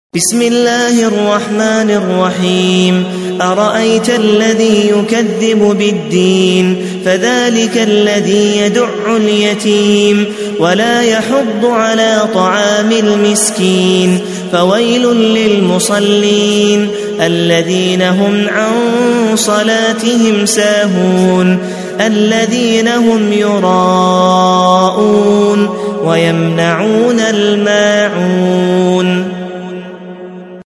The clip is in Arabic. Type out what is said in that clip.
بسم الله الرحمن الرحيم أرأيت الذي يكذب بالدين فذلك الذي يدع اليتيم ولا يحض على طعام المسكين فويل للمصلين الذين هم عن صلاتهم ساهون الذين هم يراءون ويمنعون الماعون